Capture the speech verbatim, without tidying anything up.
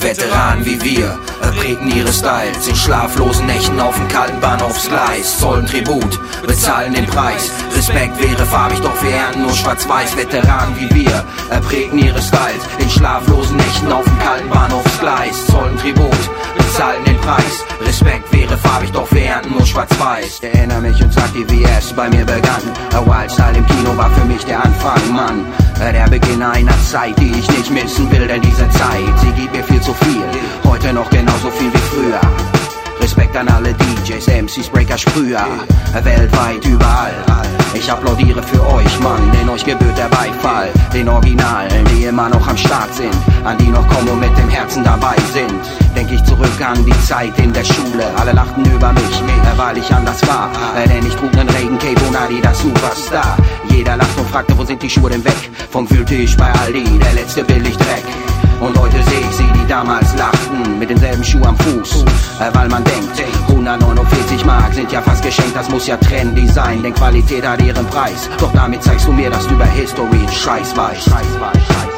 Veteranen wie wir prägen ihre Styles in schlaflosen Nächten auf dem kalten Bahnhofsgleis. Zollen Tribut, bezahlen den Preis. Respekt wäre farbig, doch wir ernten nur schwarz-weiß. Veteranen wie wir prägen ihre Styles in schlaflosen Nächten auf dem kalten Bahnhofsgleis. Zollen Tribut, bezahlen den Preis. Respekt wäre farbig, doch wir ernten nur schwarz-weiß. Erinnere mich und sag dir, wie es bei mir begann. Wildstyle im Kino war für mich der Anfang, Mann. Der Beginn einer Zeit, die ich nicht missen will, denn diese Zeit, sie gibt mir viel zu viel. Heute noch genauso viel wie früher. Respekt an alle D Js, M Cs, Breaker, Sprüher, weltweit, überall. Ich applaudiere für euch, Mann, denn euch gebührt der Beifall. Den Originalen, die immer noch am Start sind, an die noch kommen und mit dem Herzen dabei sind. Denk ich zurück an die Zeit in der Schule, alle lachten über mich, weil ich anders war. Denn ich trug nen Regencape und Adidas Superstar. Jeder lacht und fragte, wo sind die Schuhe denn weg? Vom Wühltisch bei Aldi, der letzte Billigdreck. Und heute seh ich sie, die damals lachten, mit denselben Schuh am Fuß, weil man denkt, hundertneunundvierzig Mark sind ja fast geschenkt, das muss ja trendy sein, denn Qualität hat ihren Preis. Doch damit zeigst du mir, dass du über History Scheiß weißt.